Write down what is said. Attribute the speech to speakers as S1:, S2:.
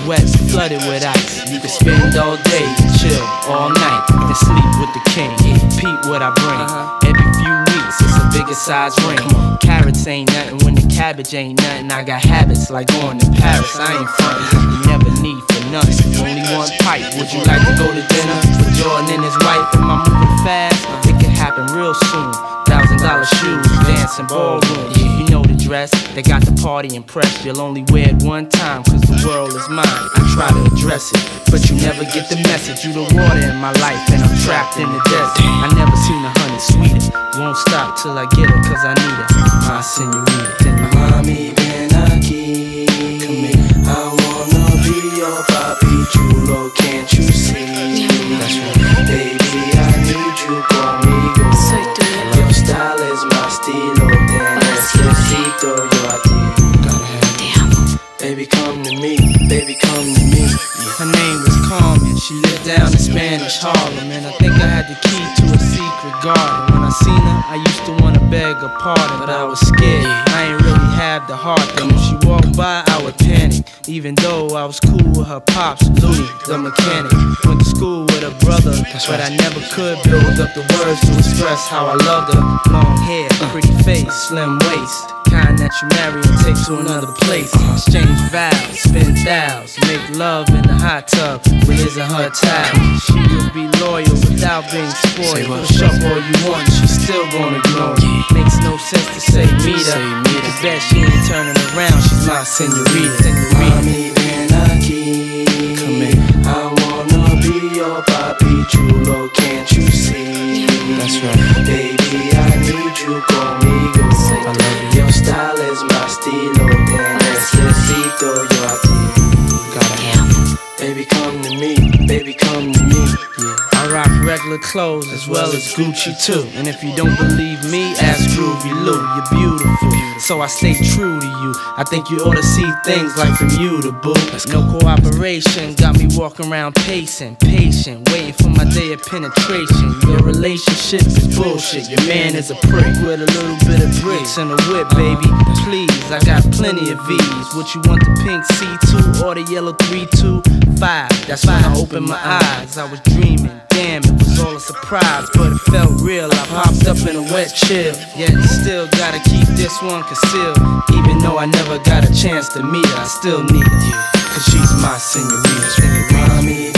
S1: silhouettes flooded with ice. You can spend all day, chill all night, and sleep with the king. Peep what I bring. Every few weeks, it's a bigger size ring. Carrots ain't nothing when the cabbage ain't nothing. I got habits like going to Paris. I ain't frontin'. You never need for nothing. Only one pipe. Would you like to go to dinner with Jordan and his wife? Am I moving fast? It could happen real soon. $1,000 shoes, dancing ballroom. You know the dress, they got the party impressed. You'll only wear it one time, cause the world is mine. I try to address it, but you never get the message. You the water in my life, and I'm trapped in the desert. I never seen a honey sweeter. Won't stop till I get her, cause I need her. My señorita.
S2: Mami, ven aquí. Come here. I wanna be your papi chulo, can't you see? That's right. Baby, I need you conmigo. Your style is my estilo, te necesito yo a ti. Baby, come to me, baby, come to me.
S1: Her name was Carmen, she lived down in Spanish Harlem. And I think I had the key to a secret garden. When I seen her, I used to wanna beg her pardon, but I was scared, I ain't really have the heart. Then when she walked by, I would panic, even though I was cool with her pops, Louis, the mechanic. Went to school with her brother, but I never could build up the words to express how I loved her. Long hair, pretty face, slim waist, kind that you marry and take to another place. Exchange vows, spend thousands, make love in the hot tub when isn't her time. She would be loyal without being spoiled. Push up all you want, she's still gonna ignore you. Makes no sense to say meet her, cause bet she ain't turning around. She's my señorita.
S2: Mami, ven aquí. Come here. I wanna be your papi chulo, can't you see?
S1: That's right.
S2: Baby, I need you conmigo. I love you. Your style is my estilo, te necesito yo a ti. Baby, come to me, baby, come to me.
S1: I rock regular clothes as well as Gucci too. And if you don't believe me, ask Groovy Lou. You're beautiful, so I stay true to you. I think you ought to see things like Bermuda, boo. No cooperation, got me walking around pacing, patient, waiting for my day of penetration. Your relationship is bullshit, your man is a prick with a little bit of bricks and a whip, baby. Please, I got plenty of V's. What you want, the pink C2 or the yellow 325? That's when I opened my eyes, I was dreaming. Damn, it was all a surprise, but it felt real. I popped up in a wet chill, yet still gotta keep this one concealed. Even though I never got a chance to meet her, I still need her, cause she's my señorita.
S2: Mami,